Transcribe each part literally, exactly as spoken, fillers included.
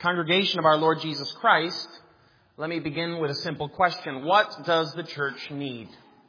Congregation of our Lord Jesus Christ, let me begin with a simple question. What does the church need?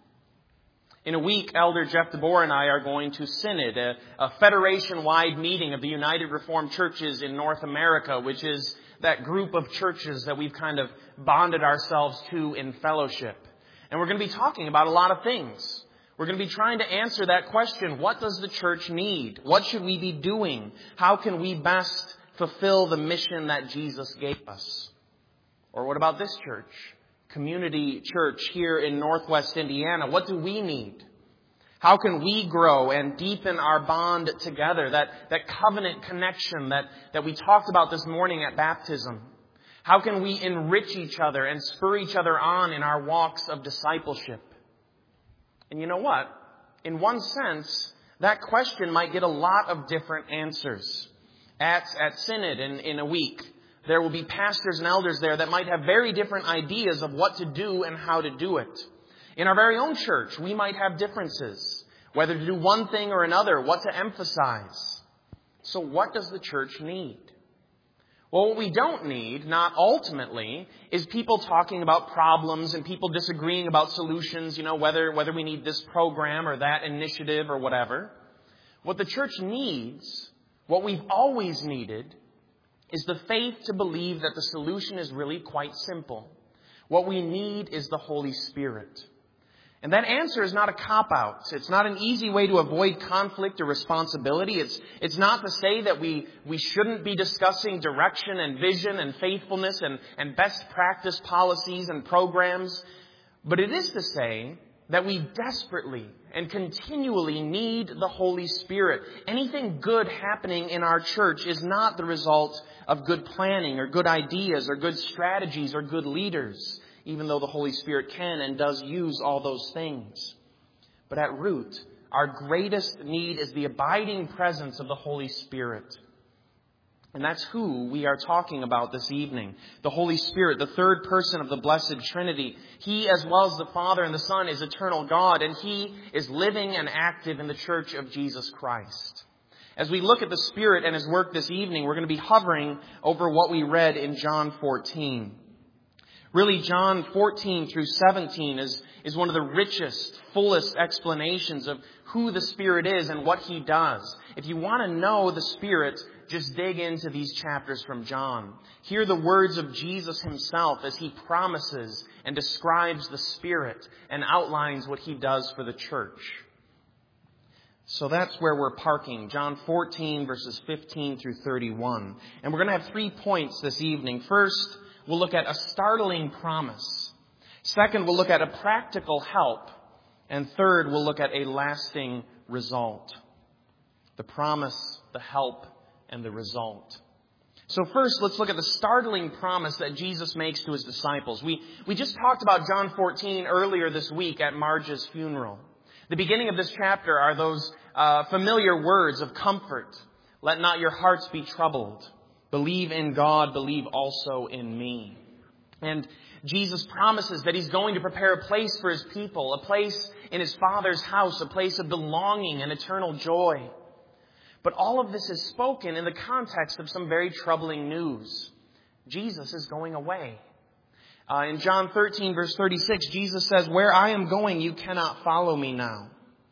In a week, Elder Jeff DeBoer and I are going to Synod, a, a federation-wide meeting of the United Reformed Churches in North America, which is that group of churches that we've kind of bonded ourselves to in fellowship. And we're going to be talking about a lot of things. We're going to be trying to answer that question. What does the church need? What should we be doing? How can we best fulfill the mission that Jesus gave us? Or what about this church? Community Church here in Northwest Indiana. What do we need? How can we grow and deepen our bond together? That, that covenant connection that, that we talked about this morning at baptism. How can we enrich each other and spur each other on in our walks of discipleship? And you know what? In one sense, that question might get a lot of different answers. At, at Synod in, in a week, there will be pastors and elders there that might have very different ideas of what to do and how to do it. In our very own church, we might have differences, whether to do one thing or another, what to emphasize. So what does the church need? Well, what we don't need, not ultimately, is people talking about problems and people disagreeing about solutions, you know, whether, whether we need this program or that initiative or whatever. What the church needs, what we've always needed, is the faith to believe that the solution is really quite simple. What we need is the Holy Spirit. And that answer is not a cop-out. It's not an easy way to avoid conflict or responsibility. It's, it's not to say that we, we shouldn't be discussing direction and vision and faithfulness and, and best practice policies and programs. But it is to say that we desperately and continually need the Holy Spirit. Anything good happening in our church is not the result of good planning or good ideas or good strategies or good leaders, even though the Holy Spirit can and does use all those things. But at root, our greatest need is the abiding presence of the Holy Spirit. And that's who we are talking about this evening. The Holy Spirit, the third person of the Blessed Trinity. He, as well as the Father and the Son, is eternal God, and He is living and active in the Church of Jesus Christ. As we look at the Spirit and His work this evening, we're going to be hovering over what we read in John fourteen. Really, John fourteen through seventeen is, is one of the richest, fullest explanations of who the Spirit is and what He does. If you want to know the Spirit, just dig into these chapters from John. Hear the words of Jesus Himself as He promises and describes the Spirit and outlines what He does for the church. So that's where we're parking, John fourteen, verses fifteen through thirty-one. And we're going to have three points this evening. First, we'll look at a startling promise. Second, we'll look at a practical help. And third, we'll look at a lasting result. The promise, the help, and the result. So first, let's look at the startling promise that Jesus makes to His disciples. We, we just talked about John fourteen earlier this week at Marge's funeral. The beginning of this chapter are those uh, familiar words of comfort. Let not your hearts be troubled. Believe in God, believe also in me. And Jesus promises that He's going to prepare a place for His people, a place in His Father's house, a place of belonging and eternal joy. But all of this is spoken in the context of some very troubling news. Jesus is going away. Uh, in John thirteen, verse thirty-six, Jesus says, "Where I am going, you cannot follow me now."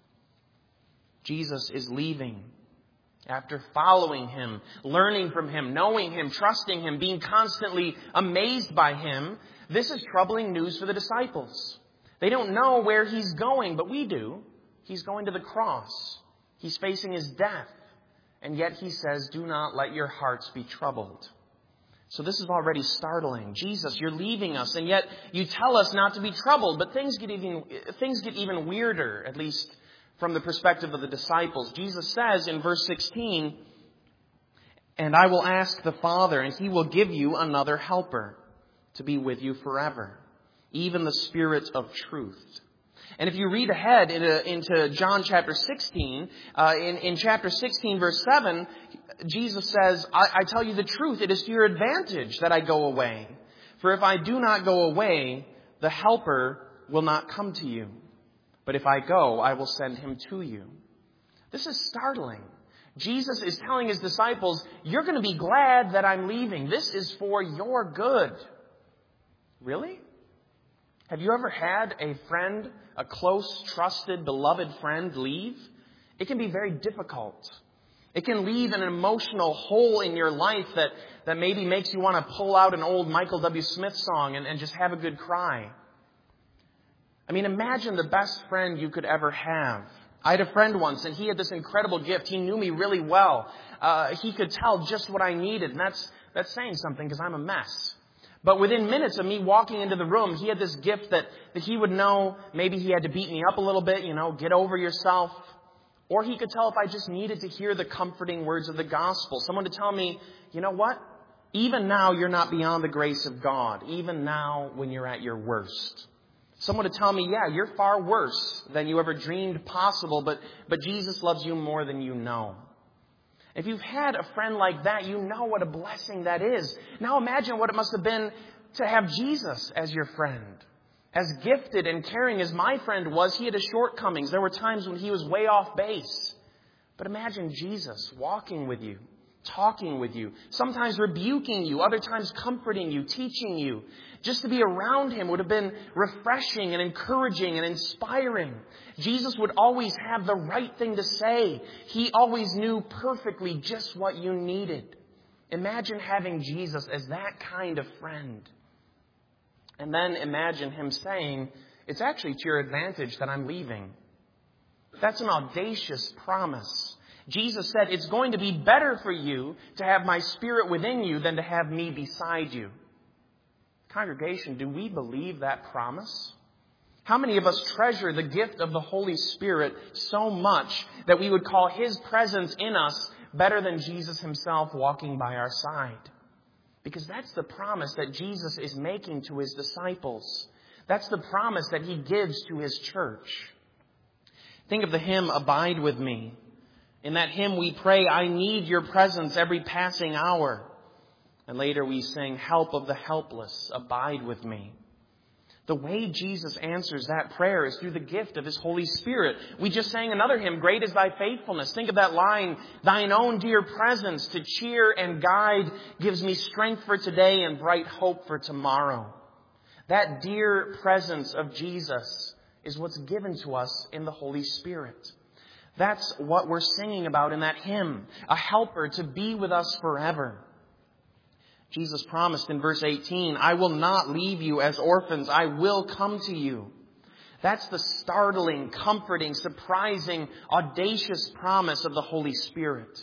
Jesus is leaving. After following Him, learning from Him, knowing Him, trusting Him, being constantly amazed by Him, this is troubling news for the disciples. They don't know where He's going, but we do. He's going to the cross. He's facing His death. And yet He says, "Do not let your hearts be troubled." So this is already startling. Jesus, you're leaving us, and yet you tell us not to be troubled. But things get even, things get even weirder, at least from the perspective of the disciples. Jesus says in verse sixteen, "And I will ask the Father, and He will give you another helper to be with you forever, even the Spirit of truth." And if you read ahead into, into John chapter sixteen, uh, in, in chapter sixteen, verse seven, Jesus says, I, I tell you the truth, it is to your advantage that I go away. For if I do not go away, the Helper will not come to you. But if I go, I will send Him to you. This is startling. Jesus is telling his disciples, you're going to be glad that I'm leaving. This is for your good. Really? Have you ever had a friend, a close, trusted, beloved friend leave? It can be very difficult. It can leave an emotional hole in your life that, that maybe makes you want to pull out an old Michael W. Smith song and, and just have a good cry. I mean, imagine the best friend you could ever have. I had a friend once, and he had this incredible gift. He knew me really well. Uh, he could tell just what I needed, and that's that's saying something because I'm a mess. But within minutes of me walking into the room, he had this gift that, that he would know maybe he had to beat me up a little bit, you know, get over yourself. Or he could tell if I just needed to hear the comforting words of the gospel. Someone to tell me, you know what? Even now, you're not beyond the grace of God. Even now, when you're at your worst. Someone to tell me, yeah, you're far worse than you ever dreamed possible, but, but Jesus loves you more than you know. If you've had a friend like that, you know what a blessing that is. Now imagine what it must have been to have Jesus as your friend. As gifted and caring as my friend was, he had his shortcomings. There were times when he was way off base. But imagine Jesus walking with you, talking with you, sometimes rebuking you, other times comforting you, teaching you. Just to be around him would have been refreshing and encouraging and inspiring. Jesus would always have the right thing to say. He always knew perfectly just what you needed. Imagine having Jesus as that kind of friend. And then imagine him saying, it's actually to your advantage that I'm leaving. That's an audacious promise. Jesus said, it's going to be better for you to have my Spirit within you than to have me beside you. Congregation, do we believe that promise? How many of us treasure the gift of the Holy Spirit so much that we would call his presence in us better than Jesus himself walking by our side? Because that's the promise that Jesus is making to his disciples. That's the promise that he gives to his church. Think of the hymn, Abide With Me. In that hymn we pray, I need your presence every passing hour. And later we sing, help of the helpless, abide with me. The way Jesus answers that prayer is through the gift of his Holy Spirit. We just sang another hymn, Great is thy faithfulness. Think of that line, thine own dear presence to cheer and guide gives me strength for today and bright hope for tomorrow. That dear presence of Jesus is what's given to us in the Holy Spirit. That's what we're singing about in that hymn, a helper to be with us forever. Jesus promised in verse eighteen, I will not leave you as orphans. I will come to you. That's the startling, comforting, surprising, audacious promise of the Holy Spirit.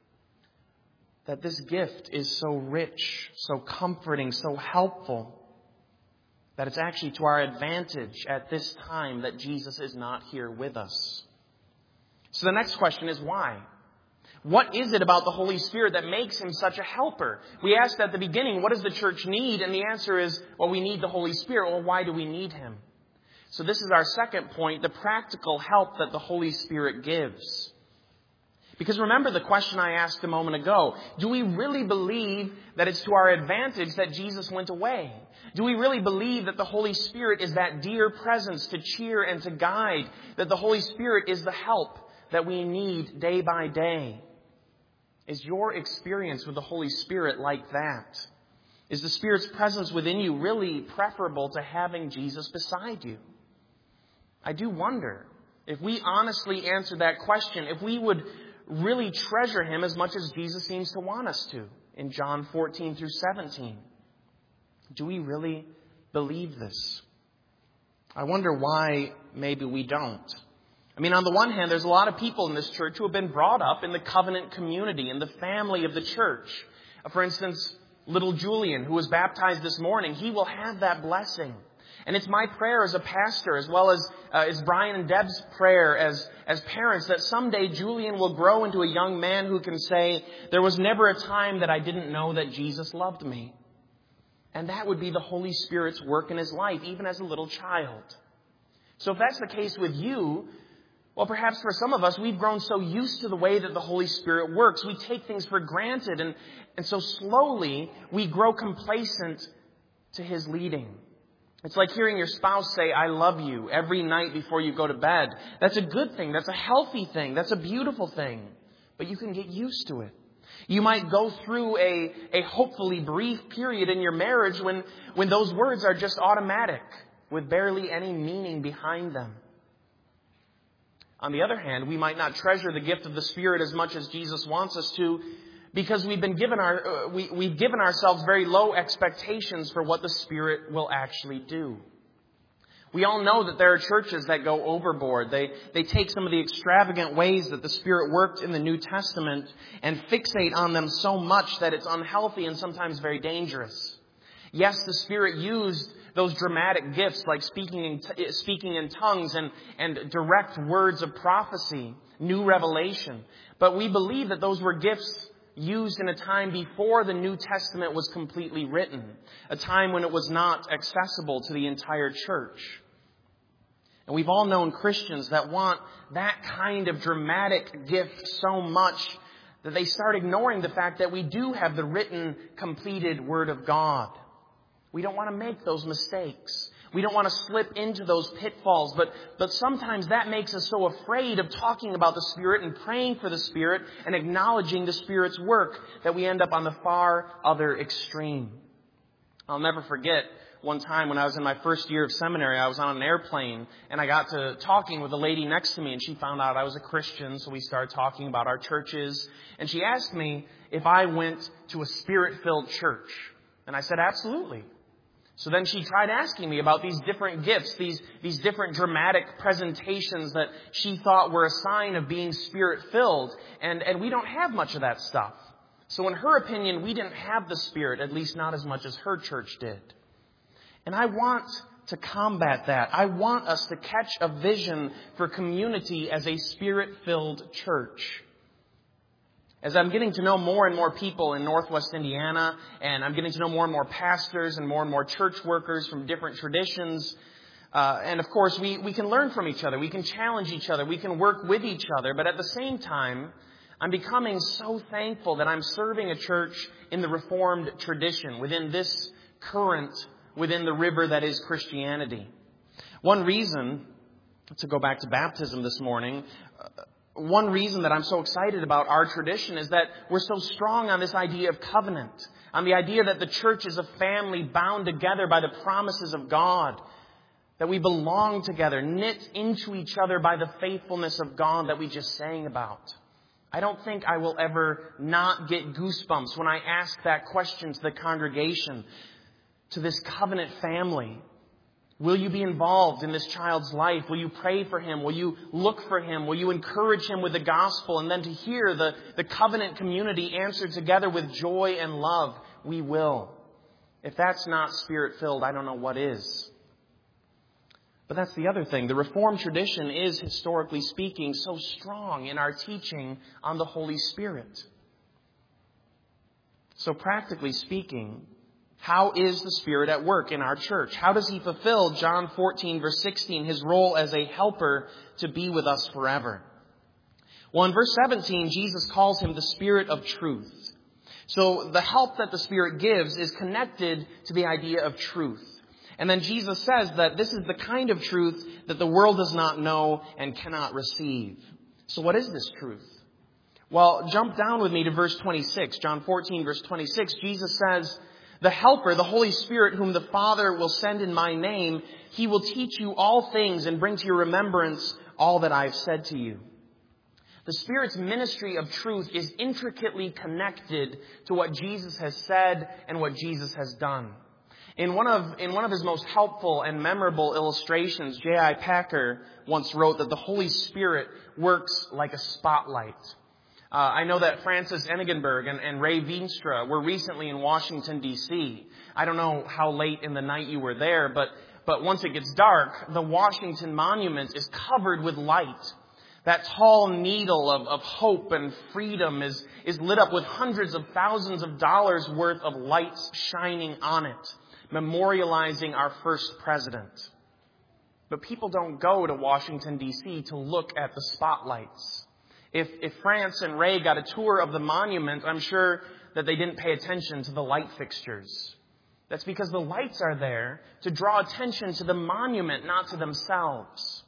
That this gift is so rich, so comforting, so helpful, that it's actually to our advantage at this time that Jesus is not here with us. So the next question is why? What is it about the Holy Spirit that makes him such a helper? We asked at the beginning, what does the church need? And the answer is, well, we need the Holy Spirit. Well, why do we need him? So this is our second point, the practical help that the Holy Spirit gives. Because remember the question I asked a moment ago. Do we really believe that it's to our advantage that Jesus went away? Do we really believe that the Holy Spirit is that dear presence to cheer and to guide? That the Holy Spirit is the help that we need day by day? Is your experience with the Holy Spirit like that? Is the Spirit's presence within you really preferable to having Jesus beside you? I do wonder if we honestly answer that question, if we would really treasure him as much as Jesus seems to want us to in John fourteen through seventeen. Do we really believe this? I wonder why maybe we don't. I mean, on the one hand, there's a lot of people in this church who have been brought up in the covenant community, in the family of the church. For instance, little Julian, who was baptized this morning, he will have that blessing. And it's my prayer as a pastor, as well as uh, as Brian and Deb's prayer as, as parents, that someday Julian will grow into a young man who can say, there was never a time that I didn't know that Jesus loved me. And that would be the Holy Spirit's work in his life, even as a little child. So if that's the case with you, well, perhaps for some of us, we've grown so used to the way that the Holy Spirit works. We take things for granted. And, and so slowly, we grow complacent to his leading. It's like hearing your spouse say, I love you, every night before you go to bed. That's a good thing. That's a healthy thing. That's a beautiful thing. but you can get used to it. You might go through a, a hopefully brief period in your marriage when, when those words are just automatic, with barely any meaning behind them. On the other hand, we might not treasure the gift of the Spirit as much as Jesus wants us to, because we've been given our uh, we, we've given ourselves very low expectations for what the Spirit will actually do. We all know that there are churches that go overboard. They they take some of the extravagant ways that the Spirit worked in the New Testament and fixate on them so much that it's unhealthy and sometimes very dangerous. Yes, the Spirit used those dramatic gifts like speaking in, t- speaking in tongues and, and direct words of prophecy, new revelation. But we believe that those were gifts used in a time before the New Testament was completely written, a time when it was not accessible to the entire church. And we've all known Christians that want that kind of dramatic gift so much that they start ignoring the fact that we do have the written, completed Word of God. We don't want to make those mistakes. We don't want to slip into those pitfalls, but, but sometimes that makes us so afraid of talking about the Spirit and praying for the Spirit and acknowledging the Spirit's work that we end up on the far other extreme. I'll never forget one time when I was in my first year of seminary, I was on an airplane and I got to talking with a lady next to me, and she found out I was a Christian, so we started talking about our churches. And she asked me if I went to a Spirit-filled church. And I said, absolutely. So then she tried asking me about these different gifts, these, these different dramatic presentations that she thought were a sign of being Spirit-filled. And, and we don't have much of that stuff. So in her opinion, we didn't have the Spirit, at least not as much as her church did. And I want to combat that. I want us to catch a vision for community as a Spirit-filled church. As I'm getting to know more and more people in Northwest Indiana, and I'm getting to know more and more pastors and more and more church workers from different traditions, uh, and of course we, we can learn from each other, we can challenge each other, we can work with each other, but at the same time, I'm becoming so thankful that I'm serving a church in the Reformed tradition, within this current, within the river that is Christianity. One reason, to go back to baptism this morning, uh, One reason that I'm so excited about our tradition is that we're so strong on this idea of covenant, on the idea that the church is a family bound together by the promises of God, that we belong together, knit into each other by the faithfulness of God that we just sang about. I don't think I will ever not get goosebumps when I ask that question to the congregation, to this covenant family. Will you be involved in this child's life? Will you pray for him? Will you look for him? Will you encourage him with the gospel? And then to hear the, the covenant community answer together with joy and love, we will. If that's not Spirit-filled, I don't know what is. But that's the other thing. The Reformed tradition is, historically speaking, so strong in our teaching on the Holy Spirit. So practically speaking, how is the Spirit at work in our church? How does He fulfill, John fourteen, verse sixteen, His role as a helper to be with us forever? Well, in verse seventeen, Jesus calls Him the Spirit of truth. So the help that the Spirit gives is connected to the idea of truth. And then Jesus says that this is the kind of truth that the world does not know and cannot receive. So what is this truth? Well, jump down with me to verse twenty-six. John fourteen, verse twenty-six, Jesus says, the Helper, the Holy Spirit, whom the Father will send in my name, He will teach you all things and bring to your remembrance all that I have said to you. The Spirit's ministry of truth is intricately connected to what Jesus has said and what Jesus has done. In one of, in one of his most helpful and memorable illustrations, J I Packer once wrote that the Holy Spirit works like a spotlight. Uh, I know that Francis Enigenberg and, and Ray Veenstra were recently in Washington, D C I don't know how late in the night you were there, but, but once it gets dark, the Washington Monument is covered with light. That tall needle of, of hope and freedom is, is lit up with hundreds of thousands of dollars worth of lights shining on it, memorializing our first president. But people don't go to Washington, D C to look at the spotlights. If, if France and Ray got a tour of the monument, I'm sure that they didn't pay attention to the light fixtures. That's because the lights are there to draw attention to the monument, not to themselves.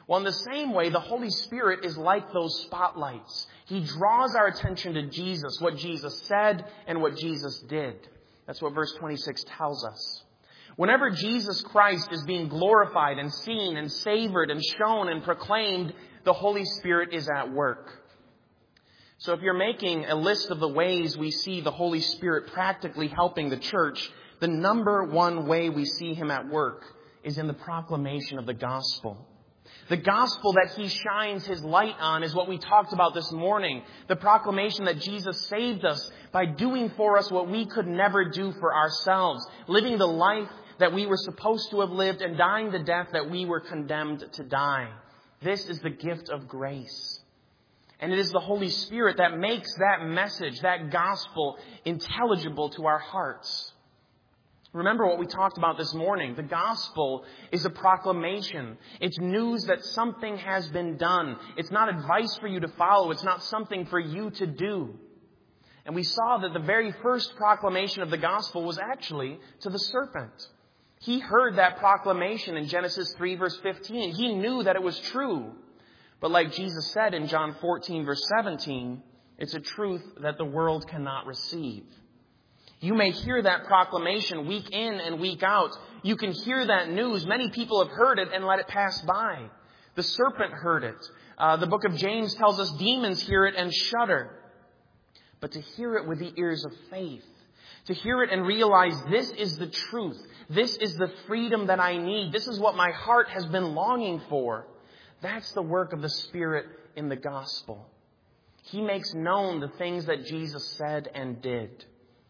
Well, in the same way, the Holy Spirit is like those spotlights. He draws our attention to Jesus, what Jesus said and what Jesus did. That's what verse twenty-six tells us. Whenever Jesus Christ is being glorified and seen and savored and shown and proclaimed, the Holy Spirit is at work. So if you're making a list of the ways we see the Holy Spirit practically helping the church, the number one way we see Him at work is in the proclamation of the gospel. The gospel that He shines His light on is what we talked about this morning. The proclamation that Jesus saved us by doing for us what we could never do for ourselves. Living the life that we were supposed to have lived and dying the death that we were condemned to die. This is the gift of grace. And it is the Holy Spirit that makes that message, that gospel, intelligible to our hearts. Remember what we talked about this morning. The gospel is a proclamation. It's news that something has been done. It's not advice for you to follow. It's not something for you to do. And we saw that the very first proclamation of the gospel was actually to the serpent. He heard that proclamation in Genesis three verse fifteen. He knew that it was true. But like Jesus said in John fourteen verse seventeen, it's a truth that the world cannot receive. You may hear that proclamation week in and week out. You can hear that news. Many people have heard it and let it pass by. The serpent heard it. Uh, the book of James tells us demons hear it and shudder. But to hear it with the ears of faith, to hear it and realize this is the truth, this is the freedom that I need, this is what my heart has been longing for, that's the work of the Spirit in the gospel. He makes known the things that Jesus said and did.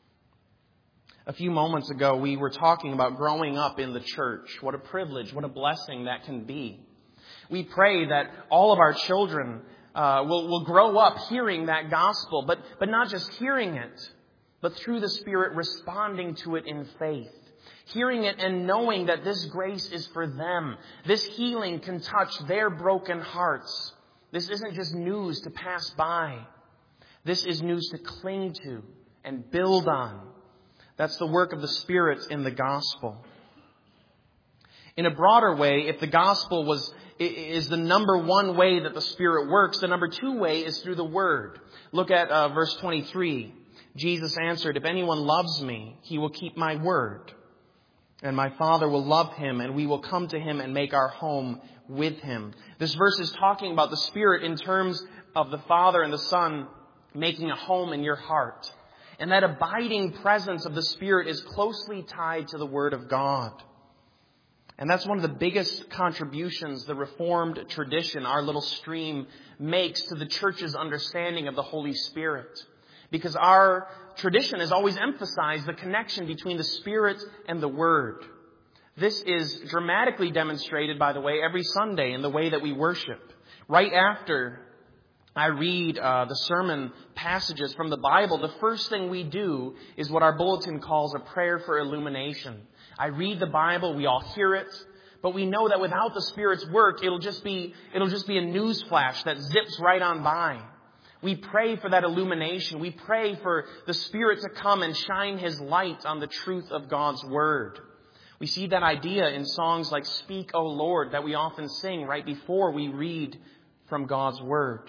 A few moments ago, we were talking about growing up in the church. What a privilege, what a blessing that can be. We pray that all of our children uh, will, will grow up hearing that gospel, but, but not just hearing it, but through the Spirit responding to it in faith. Hearing it and knowing that this grace is for them. This healing can touch their broken hearts. This isn't just news to pass by. This is news to cling to and build on. That's the work of the Spirit in the gospel. In a broader way, if the gospel was is the number one way that the Spirit works, the number two way is through the Word. Look at uh, verse twenty-three. Jesus answered, "If anyone loves me, he will keep my word. And my Father will love him, and we will come to him and make our home with him." This verse is talking about the Spirit in terms of the Father and the Son making a home in your heart. And that abiding presence of the Spirit is closely tied to the Word of God. And that's one of the biggest contributions the Reformed tradition, our little stream, makes to the church's understanding of the Holy Spirit. Because our tradition has always emphasized the connection between the Spirit and the Word. This is dramatically demonstrated, by the way, every Sunday in the way that we worship. Right after I read uh, the sermon passages from the Bible, the first thing we do is what our bulletin calls a prayer for illumination. I read the Bible, we all hear it, but we know that without the Spirit's work, it'll just be it'll just be a news flash that zips right on by. We pray for that illumination. We pray for the Spirit to come and shine His light on the truth of God's Word. We see that idea in songs like "Speak, O Lord," that we often sing right before we read from God's Word.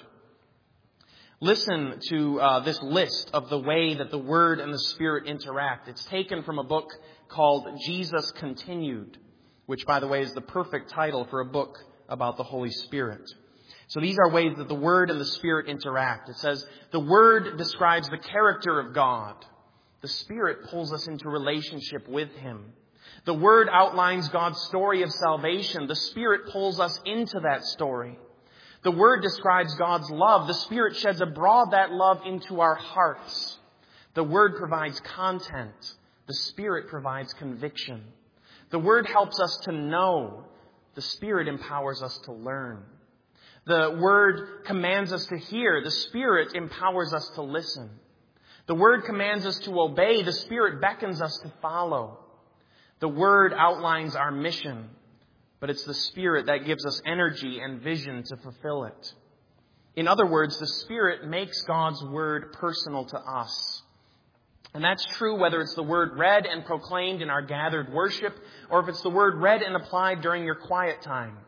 Listen to uh, this list of the way that the Word and the Spirit interact. It's taken from a book called Jesus Continued, which, by the way, is the perfect title for a book about the Holy Spirit. So these are ways that the Word and the Spirit interact. It says, the Word describes the character of God. The Spirit pulls us into relationship with Him. The Word outlines God's story of salvation. The Spirit pulls us into that story. The Word describes God's love. The Spirit sheds abroad that love into our hearts. The Word provides content. The Spirit provides conviction. The Word helps us to know. The Spirit empowers us to learn. The Word commands us to hear. The Spirit empowers us to listen. The Word commands us to obey. The Spirit beckons us to follow. The Word outlines our mission. But it's the Spirit that gives us energy and vision to fulfill it. In other words, the Spirit makes God's Word personal to us. And that's true whether it's the Word read and proclaimed in our gathered worship, or if it's the Word read and applied during your quiet time.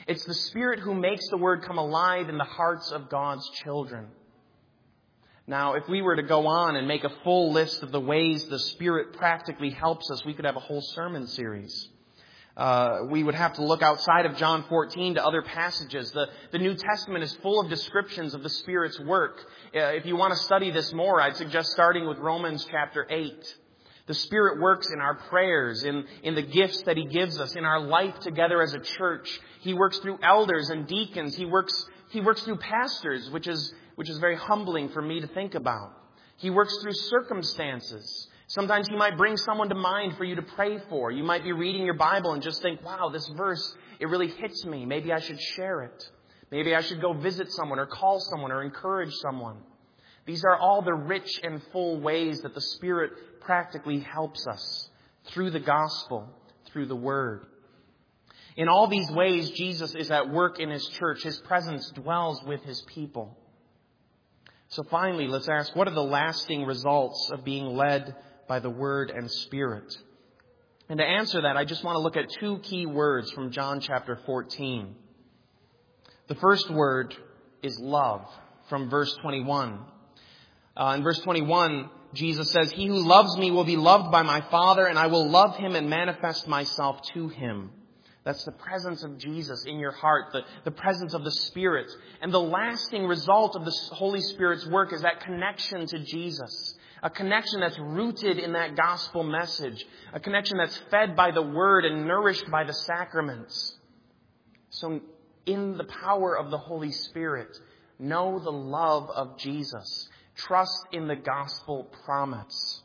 It's the Spirit who makes the Word come alive in the hearts of God's children. Now, if we were to go on and make a full list of the ways the Spirit practically helps us, we could have a whole sermon series. Uh, we would have to look outside of John fourteen to other passages. The, the New Testament is full of descriptions of the Spirit's work. Uh, if you want to study this more, I'd suggest starting with Romans chapter eight. The Spirit works in our prayers, in, in the gifts that He gives us, in our life together as a church. He works through elders and deacons. He works, He works through pastors, which is, which is very humbling for me to think about. He works through circumstances. Sometimes He might bring someone to mind for you to pray for. You might be reading your Bible and just think, wow, this verse, it really hits me. Maybe I should share it. Maybe I should go visit someone or call someone or encourage someone. These are all the rich and full ways that the Spirit practically helps us through the gospel, through the Word. In all these ways, Jesus is at work in His church. His presence dwells with His people. So finally, let's ask, what are the lasting results of being led by the Word and Spirit? And to answer that, I just want to look at two key words from John chapter fourteen. The first word is love, from verse twenty-one. Uh, in verse twenty-one, Jesus says, "He who loves me will be loved by my Father, and I will love him and manifest myself to him." That's the presence of Jesus in your heart, the, the presence of the Spirit. And the lasting result of the Holy Spirit's work is that connection to Jesus. A connection that's rooted in that gospel message. A connection that's fed by the Word and nourished by the sacraments. So in the power of the Holy Spirit, know the love of Jesus. Trust in the gospel promise.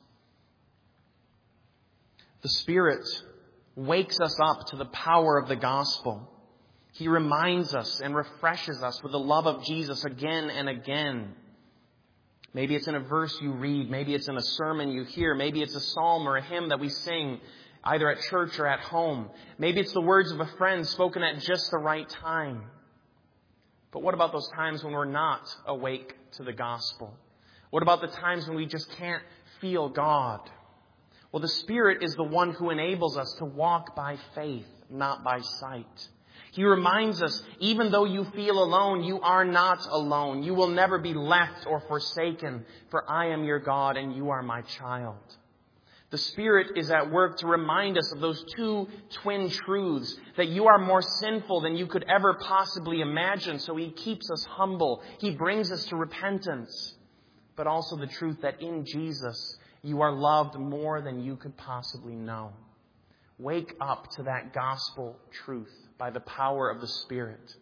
The Spirit wakes us up to the power of the gospel. He reminds us and refreshes us with the love of Jesus again and again. Maybe it's in a verse you read. Maybe it's in a sermon you hear. Maybe it's a psalm or a hymn that we sing either at church or at home. Maybe it's the words of a friend spoken at just the right time. But what about those times when we're not awake to the gospel? What about the times when we just can't feel God? Well, the Spirit is the one who enables us to walk by faith, not by sight. He reminds us, even though you feel alone, you are not alone. You will never be left or forsaken, for I am your God and you are my child. The Spirit is at work to remind us of those two twin truths, that you are more sinful than you could ever possibly imagine, so He keeps us humble. He brings us to repentance. But also the truth that in Jesus, you are loved more than you could possibly know. Wake up to that gospel truth by the power of the Spirit.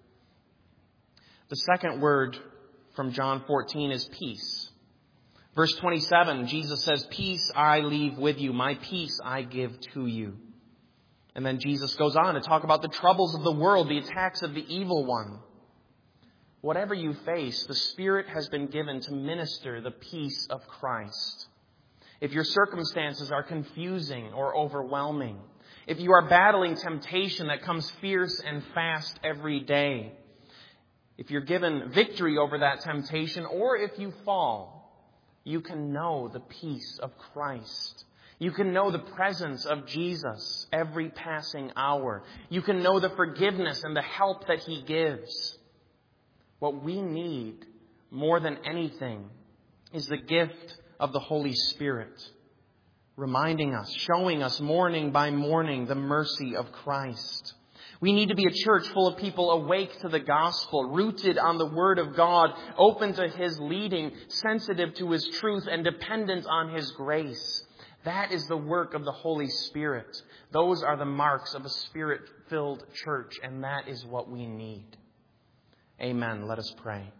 The second word from John fourteen is peace. Verse twenty-seven, Jesus says, "Peace I leave with you, my peace I give to you." And then Jesus goes on to talk about the troubles of the world, the attacks of the evil one. Whatever you face, the Spirit has been given to minister the peace of Christ. If your circumstances are confusing or overwhelming, if you are battling temptation that comes fierce and fast every day, if you're given victory over that temptation, or if you fall, you can know the peace of Christ. You can know the presence of Jesus every passing hour. You can know the forgiveness and the help that He gives. What we need more than anything is the gift of the Holy Spirit, reminding us, showing us morning by morning the mercy of Christ. We need to be a church full of people awake to the gospel, rooted on the Word of God, open to His leading, sensitive to His truth, and dependent on His grace. That is the work of the Holy Spirit. Those are the marks of a Spirit-filled church, and that is what we need. Amen. Let us pray.